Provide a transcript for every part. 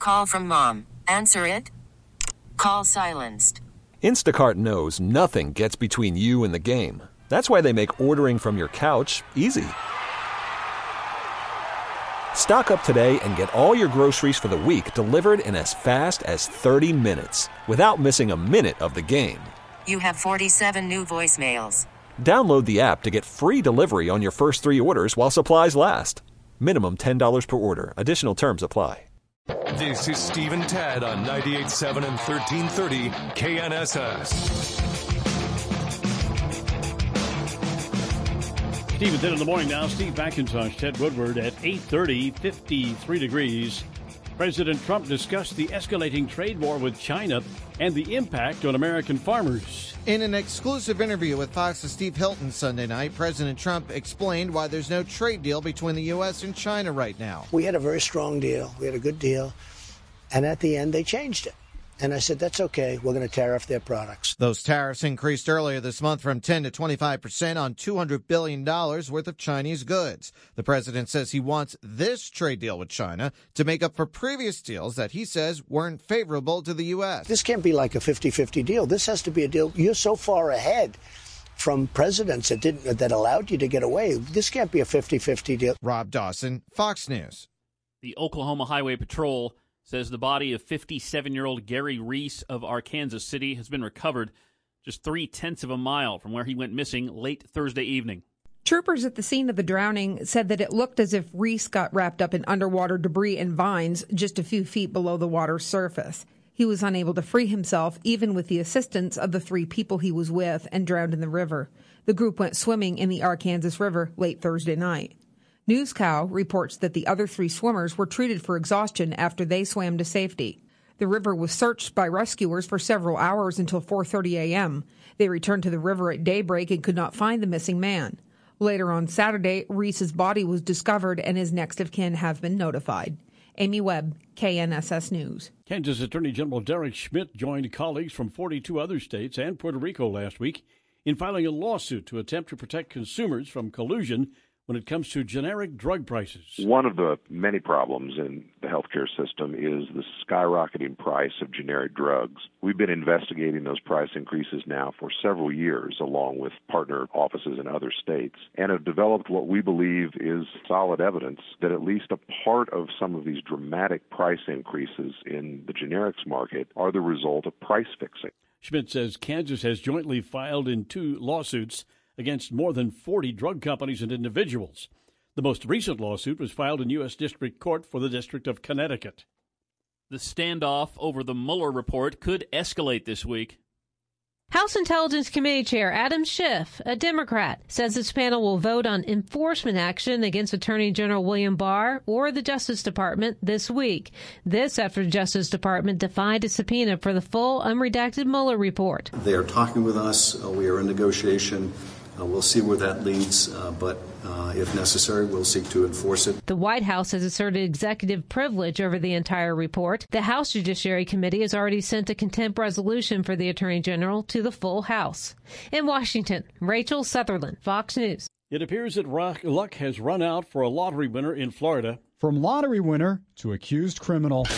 Call from mom. Answer it. Call silenced. Instacart knows nothing gets between you and the game. That's why they make ordering from your couch easy. Stock up today and get all your groceries for the week delivered in as fast as 30 minutes without missing a minute of the game. You have 47 new voicemails. Download the app to get free delivery on your first 3 orders while supplies last. Minimum $10 per order. Additional terms apply. This is Steve and Tad on 98.7 and 1330 KNSS. Steve at 10 in the morning now. Steve McIntosh, Ted Woodward at 8:30, 53 degrees. President Trump discussed the escalating trade war with China and the impact on American farmers. In an exclusive interview with Fox's Steve Hilton Sunday night, President Trump explained why there's no trade deal between the U.S. and China right now. We had a very strong deal. We had a good deal. And at the end, they changed it. And I said, that's okay. We're going to tariff their products. Those tariffs increased earlier this month from 10 to 25% on $200 billion worth of Chinese goods. The president says he wants this trade deal with China to make up for previous deals that he says weren't favorable to the U.S. This can't be like a 50-50 deal. This has to be a deal. You're so far ahead from presidents that allowed you to get away. This can't be a 50-50 deal. Rob Dawson, Fox News. The Oklahoma Highway Patrol says the body of 57-year-old Gary Reese of Arkansas City has been recovered just 0.3 of a mile from where he went missing late Thursday evening. Troopers at the scene of the drowning said that it looked as if Reese got wrapped up in underwater debris and vines just a few feet below the water's surface. He was unable to free himself, even with the assistance of the 3 people he was with, and drowned in the river. The group went swimming in the Arkansas River late Thursday night. NewsCow reports that the other 3 swimmers were treated for exhaustion after they swam to safety. The river was searched by rescuers for several hours until 4:30 a.m. They returned to the river at daybreak and could not find the missing man. Later on Saturday, Reese's body was discovered and his next of kin have been notified. Amy Webb, KNSS News. Kansas Attorney General Derek Schmidt joined colleagues from 42 other states and Puerto Rico last week in filing a lawsuit to attempt to protect consumers from collusion when it comes to generic drug prices. One of the many problems in the healthcare system is the skyrocketing price of generic drugs. We've been investigating those price increases now for several years, along with partner offices in other states, and have developed what we believe is solid evidence that at least a part of some of these dramatic price increases in the generics market are the result of price fixing. Schmidt says Kansas has jointly filed in 2 lawsuits against more than 40 drug companies and individuals. The most recent lawsuit was filed in U.S. District Court for the District of Connecticut. The standoff over the Mueller report could escalate this week. House Intelligence Committee Chair Adam Schiff, a Democrat, says his panel will vote on enforcement action against Attorney General William Barr or the Justice Department this week. This after the Justice Department defied a subpoena for the full unredacted Mueller report. They are talking with us. We are in negotiation. We'll see where that leads, but if necessary, we'll seek to enforce it. The White House has asserted executive privilege over the entire report. The House Judiciary Committee has already sent a contempt resolution for the Attorney General to the full House. In Washington, Rachel Sutherland, Fox News. It appears that luck has run out for a lottery winner in Florida. From lottery winner to accused criminal.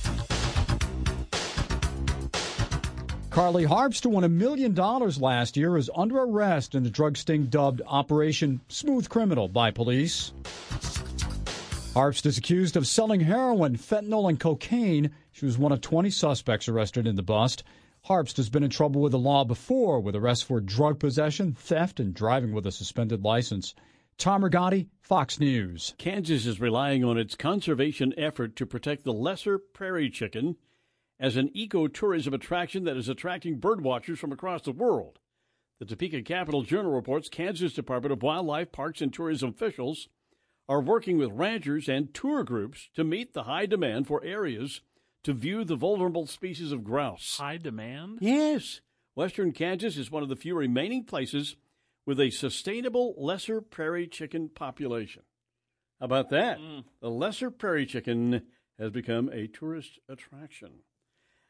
Carly Harpster won $1 million last year, is under arrest in the drug sting dubbed Operation Smooth Criminal by police. Harpster is accused of selling heroin, fentanyl, and cocaine. She was one of 20 suspects arrested in the bust. Harpster has been in trouble with the law before, with arrests for drug possession, theft, and driving with a suspended license. Tom Rigotti, Fox News. Kansas is relying on its conservation effort to protect the lesser prairie chicken as an ecotourism attraction that is attracting birdwatchers from across the world. The Topeka Capital Journal reports Kansas Department of Wildlife, Parks, and Tourism officials are working with ranchers and tour groups to meet the high demand for areas to view the vulnerable species of grouse. High demand? Yes. Western Kansas is one of the few remaining places with a sustainable lesser prairie chicken population. How about that? The lesser prairie chicken has become a tourist attraction.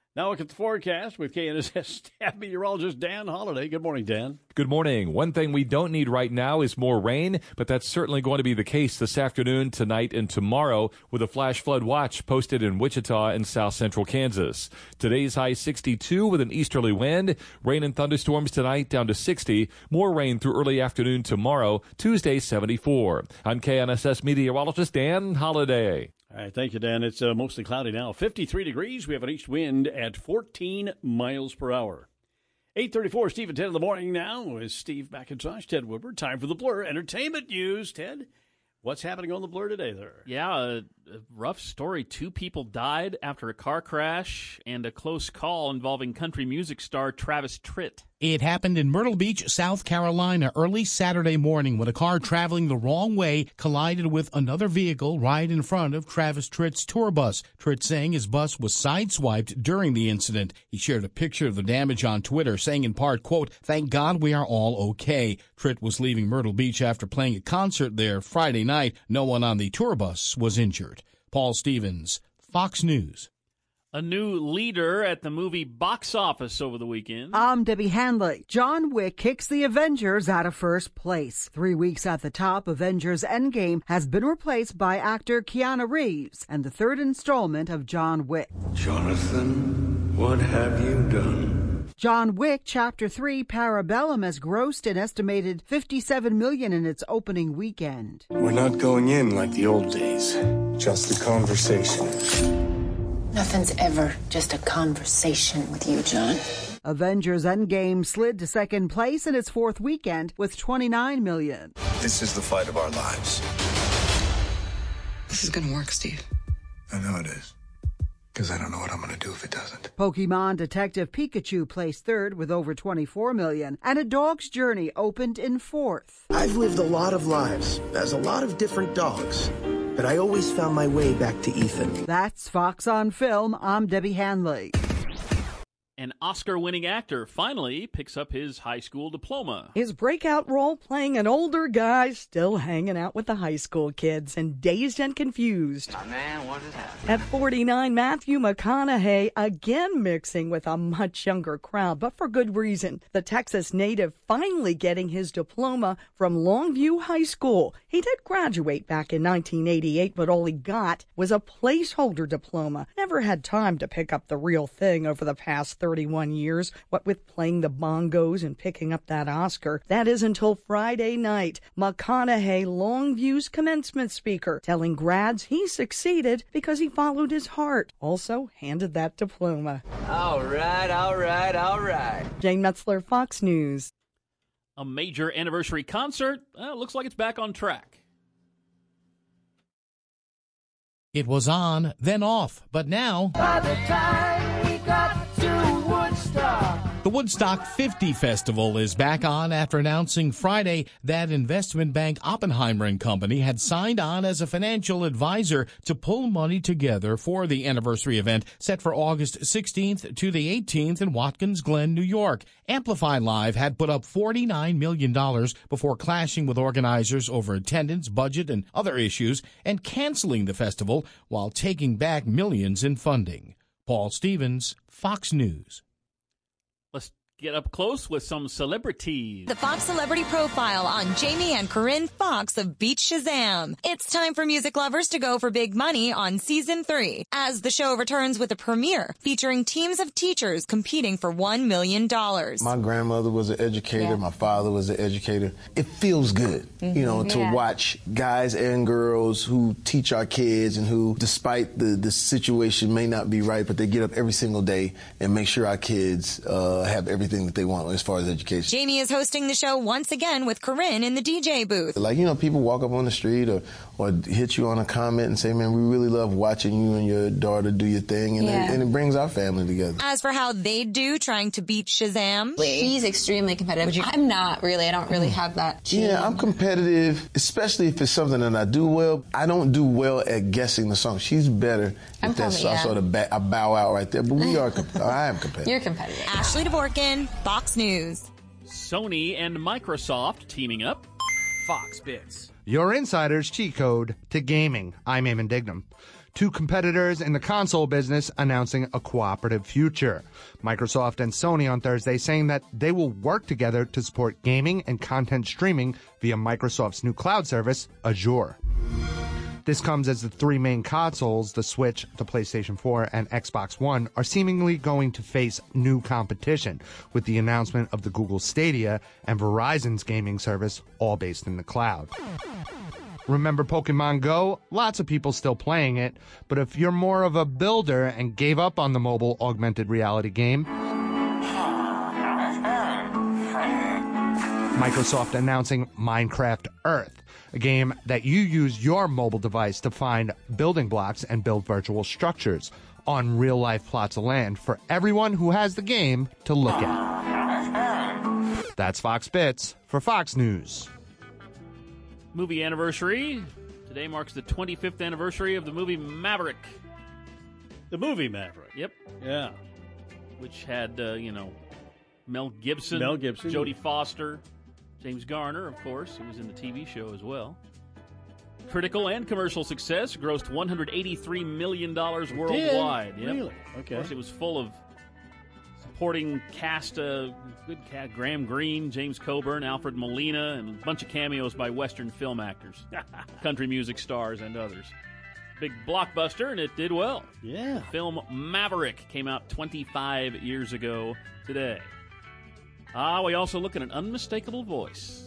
Now look at the forecast with KNSS staff meteorologist Dan Holliday. Good morning, Dan. Good morning. One thing we don't need right now is more rain, but that's certainly going to be the case this afternoon, tonight, and tomorrow with a flash flood watch posted in Wichita and south central Kansas. Today's high 62 with an easterly wind. Rain and thunderstorms tonight down to 60. More rain through early afternoon tomorrow, Tuesday 74. I'm KNSS meteorologist Dan Holliday. All right, thank you, Dan. It's mostly cloudy now. 53 degrees. We have an east wind at 14 miles per hour. 8:34, Steve and Ted in the morning now. With Steve McIntosh, Ted Woodward. Time for the Blur Entertainment News. Ted, what's happening on the Blur today there? Yeah, a rough story. 2 people died after a car crash and a close call involving country music star Travis Tritt. It happened in Myrtle Beach, South Carolina, early Saturday morning when a car traveling the wrong way collided with another vehicle right in front of Travis Tritt's tour bus. Tritt saying his bus was sideswiped during the incident. He shared a picture of the damage on Twitter, saying in part, quote, "Thank God we are all okay." Tritt was leaving Myrtle Beach after playing a concert there Friday night. No one on the tour bus was injured. Paul Stevens, Fox News. A new leader at the movie box office over the weekend. I'm Debbie Handley. John Wick kicks the Avengers out of first place. 3 weeks at the top, Avengers Endgame has been replaced by actor Keanu Reeves and the third installment of John Wick. Jonathan, what have you done? John Wick Chapter 3 Parabellum has grossed an estimated $57 million in its opening weekend. We're not going in like the old days. Just a conversation. Nothing's ever just a conversation with you, John. Avengers Endgame slid to second place in its fourth weekend with $29 million. This is the fight of our lives. This is gonna work, Steve. I know it is. Because I don't know what I'm going to do if it doesn't. Pokemon Detective Pikachu placed third with over $24 million, and A Dog's Journey opened in fourth. I've lived a lot of lives as a lot of different dogs, but I always found my way back to Ethan. That's Fox on Film. I'm Debbie Handley. An Oscar-winning actor finally picks up his high school diploma. His breakout role playing an older guy still hanging out with the high school kids and Dazed and Confused. Oh, man, what is happening? At 49, Matthew McConaughey again mixing with a much younger crowd, but for good reason. The Texas native finally getting his diploma from Longview High School. He did graduate back in 1988, but all he got was a placeholder diploma. Never had time to pick up the real thing over the past 31 years, what with playing the bongos and picking up that Oscar. That is until Friday night. McConaughey, Longview's commencement speaker, telling grads he succeeded because he followed his heart. Also handed that diploma. All right, all right, all right. Jane Metzler, Fox News. A major anniversary concert looks like it's back on track. It was on, then off, but now... By the time we got to Woodstock. The Woodstock 50 Festival is back on after announcing Friday that investment bank Oppenheimer & Company had signed on as a financial advisor to pull money together for the anniversary event set for August 16th to the 18th in Watkins Glen, New York. Amplify Live had put up $49 million before clashing with organizers over attendance, budget, and other issues and canceling the festival while taking back millions in funding. Paul Stevens, Fox News. Let's get up close with some celebrities. The Fox Celebrity Profile on Jamie and Corinne Fox of Beat Shazam. It's time for music lovers to go for big money on Season 3, as the show returns with a premiere featuring teams of teachers competing for $1 million. My grandmother was an educator. Yeah. My father was an educator. It feels good, to watch guys and girls who teach our kids and who, despite the situation may not be right, but they get up every single day and make sure our kids have everything that they want as far as education. Jamie is hosting the show once again with Corinne in the DJ booth. Like, people walk up on the street or hit you on a comment and say, man, we really love watching you and your daughter do your thing, and it brings our family together. As for how they do trying to beat Shazam, he's extremely competitive. I'm not really. I don't really have that gene. Yeah, I'm competitive, especially if it's something that I do well. I don't do well at guessing the song. She's better at that sort of I bow out right there, but we are. I am competitive. You're competitive. Ashley Dvorkin, Fox News. Sony and Microsoft teaming up. Fox Bits. Your insider's cheat code to gaming. I'm Eamon Dignam. two competitors in the console business announcing a cooperative future. Microsoft and Sony on Thursday saying that they will work together to support gaming and content streaming via Microsoft's new cloud service, Azure. This comes as the three main consoles, the Switch, the PlayStation 4, and Xbox One, are seemingly going to face new competition with the announcement of the Google Stadia and Verizon's gaming service, all based in the cloud. Remember Pokemon Go? Lots of people still playing it, but if you're more of a builder and gave up on the mobile augmented reality game, Microsoft announcing Minecraft Earth, a game that you use your mobile device to find building blocks and build virtual structures on real-life plots of land for everyone who has the game to look at. That's Fox Bits for Fox News. Movie anniversary. Today marks the 25th anniversary of the movie Maverick. The movie Maverick. Yep. Yeah. Which had, Mel Gibson, Jodie Foster, James Garner, of course, who was in the TV show as well. Critical and commercial success, grossed $183 million worldwide. Yep. Really? Okay. Of course, it was full of supporting cast, good cast, Graham Greene, James Coburn, Alfred Molina, and a bunch of cameos by Western film actors, country music stars, and others. Big blockbuster, and it did well. Yeah. The film Maverick came out 25 years ago today. We also look at an unmistakable voice.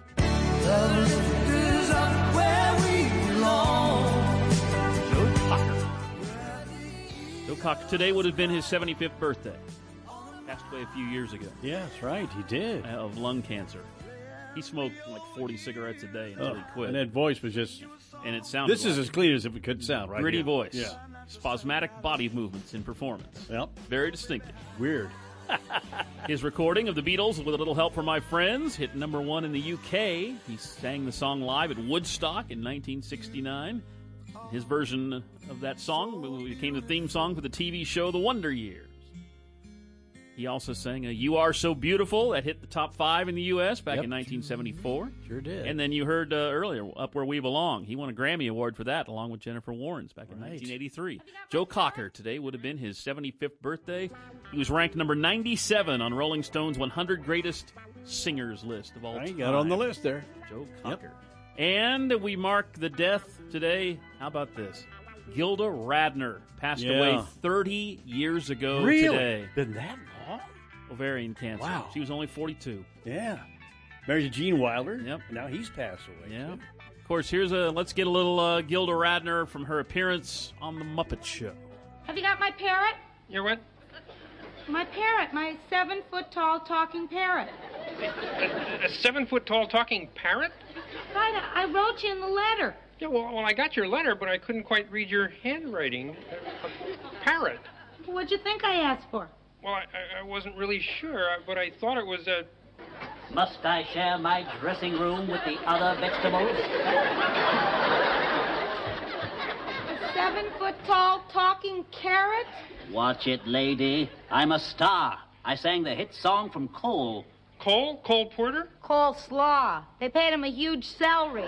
Joe Cocker. Joe Cocker. Today would have been his 75th birthday. Passed away a few years ago. Yeah, that's right. He did. Of lung cancer. He smoked like 40 cigarettes a day until he quit. And that voice was just... And it sounded This is as clean as it could sound, right? Gritty here. voice. Yeah. Spasmodic body movements in performance. Yep. Very distinctive. Weird. His recording of the Beatles, With a Little Help from My Friends, hit #1 in the UK. He sang the song live at Woodstock in 1969. His version of that song became the theme song for the TV show The Wonder Years. He also sang You Are So Beautiful. That hit the top 5 in the U.S. back in 1974. Sure did. And then you heard earlier, Up Where We Belong. He won a Grammy Award for that, along with Jennifer Warnes back in 1983. Joe Cocker, today would have been his 75th birthday. He was ranked number 97 on Rolling Stone's 100 Greatest Singers list of all time. Got on the list there. Joe Cocker. Yep. And we mark the death today. How about this? Gilda Radner passed away 30 years ago today. Been that long? Ovarian cancer. Wow. She was only 42. Yeah. Married to Gene Wilder. Yep. And now he's passed away. Yeah. Of course, let's get a little Gilda Radner from her appearance on The Muppet Show. Have you got my parrot? Your what? My parrot, my 7-foot-tall talking parrot. A 7-foot-tall talking parrot? Right, I wrote you in the letter. Yeah, well, I got your letter, but I couldn't quite read your handwriting. A parrot. What'd you think I asked for? Well, I wasn't really sure, but I thought it was a... Must I share my dressing room with the other vegetables? A 7-foot-tall talking carrot? Watch it, lady. I'm a star. I sang the hit song from Cole. Cole? Cole Porter? Cole Slaw. They paid him a huge salary.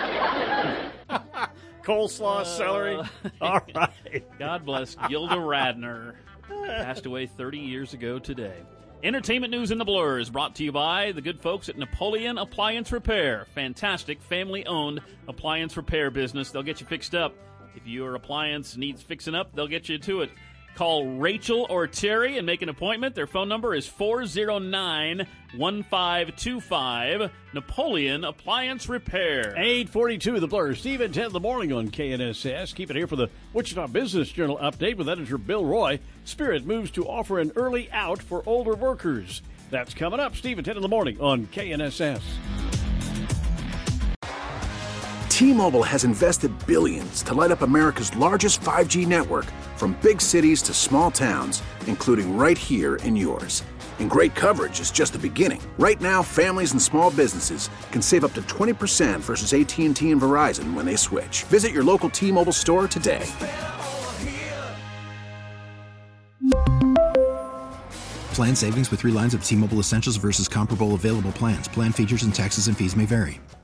Coleslaw, celery. All right. God bless Gilda Radner. Passed away 30 years ago today. Entertainment news in the blur is brought to you by the good folks at Napoleon Appliance Repair. Fantastic family-owned appliance repair business. They'll get you fixed up. If your appliance needs fixing up, they'll get you to it. Call Rachel or Terry and make an appointment. Their phone number is 409-1525. Napoleon Appliance Repair. 8:42, The Blur. Steve and 10 in the morning on KNSS. Keep it here for the Wichita Business Journal update with editor Bill Roy. Spirit moves to offer an early out for older workers. That's coming up. Steve and 10 in the morning on KNSS. T-Mobile has invested billions to light up America's largest 5G network, from big cities to small towns, including right here in yours. And great coverage is just the beginning. Right now, families and small businesses can save up to 20% versus AT&T and Verizon when they switch. Visit your local T-Mobile store today. Plan savings with 3 lines of T-Mobile Essentials versus comparable available plans. Plan features and taxes and fees may vary.